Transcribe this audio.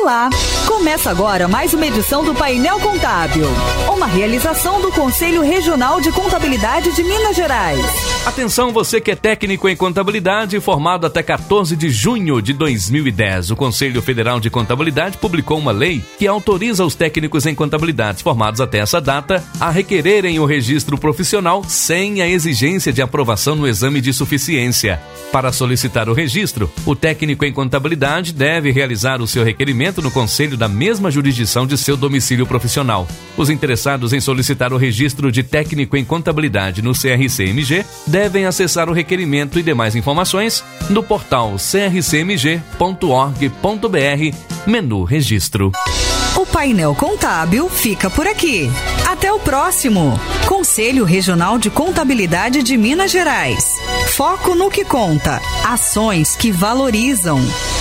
Olá! Começa agora mais uma edição do Painel Contábil, uma realização do Conselho Regional de Contabilidade de Minas Gerais. Atenção, você que é técnico em contabilidade, formado até 14 de junho de 2010. O Conselho Federal de Contabilidade publicou uma lei que autoriza os técnicos em contabilidade formados até essa data a requererem o registro profissional sem a exigência de aprovação no exame de suficiência. Para solicitar o registro, o técnico em contabilidade deve realizar o seu requerimento no conselho da mesma jurisdição de seu domicílio profissional. Os interessados em solicitar o registro de técnico em contabilidade no CRCMG devem acessar o requerimento e demais informações no portal crcmg.org.br, menu Registro. O Painel Contábil fica por aqui. Até o próximo. Conselho Regional de Contabilidade de Minas Gerais. Foco no que conta. Ações que valorizam.